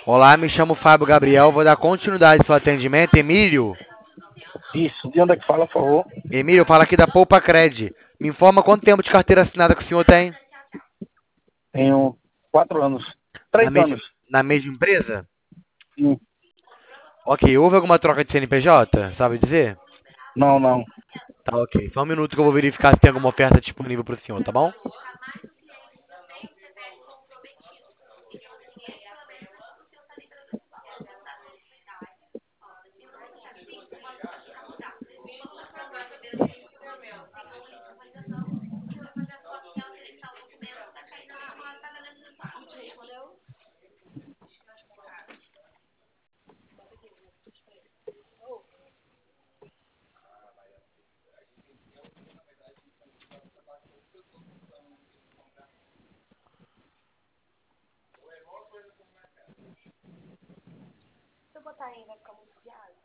Olá, me chamo Fábio Gabriel, vou dar continuidade ao seu atendimento. Isso, de onde é que fala, por favor? Emílio, fala aqui da Poupa Cred. Me informa quanto tempo de carteira assinada que o senhor tem? Tenho 4 anos. Na Três mesma, anos. na mesma empresa? Sim. Ok, houve alguma troca de CNPJ? Sabe dizer? Não, não. Tá, ok. Só um minuto que eu vou verificar se tem alguma oferta disponível para o senhor, tá bom?